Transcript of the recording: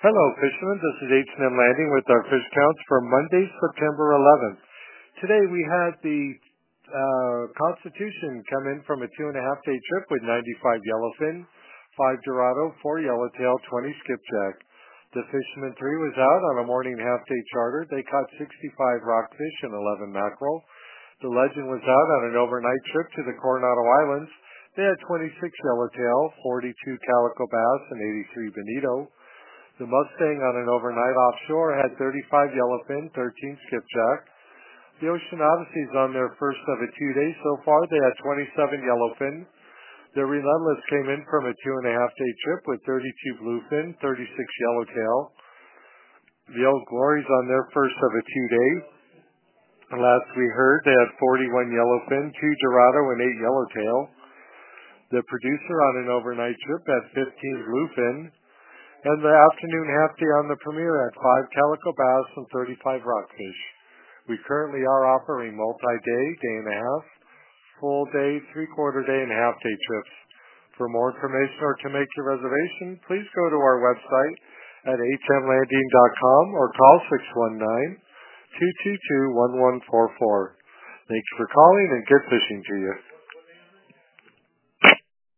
Hello, fishermen. This is H&M Landing with our fish counts for Monday, September 11th. Today we had the Constitution come in from a 2.5-day trip with 95 yellowfin, 5 dorado, 4 yellowtail, 20 skipjack. The Fisherman 3 was out on a morning half-day charter. They caught 65 rockfish and 11 mackerel. The Legend was out on an overnight trip to the Coronado Islands. They had 26 yellowtail, 42 calico bass, and 83 bonito. The Mustang on an overnight offshore had 35 yellowfin, 13 skipjack. The Ocean Odyssey's on their first of a 2-day so far. They had 27 yellowfin. The Relentless came in from a 2.5-day trip with 32 bluefin, 36 yellowtail. The Old Glory's on their first of a 2-day. Last we heard, they had 41 yellowfin, 2 dorado, and 8 yellowtail. The Producer on an overnight trip had 15 bluefin. And the afternoon half-day on the Premier at 5 calico bass and 35 rockfish. We currently are offering multi-day, day and a half, full day, three-quarter day, and half-day trips. For more information or to make your reservation, please go to our website at hmlanding.com or call 619-222-1144. Thanks for calling and good fishing to you.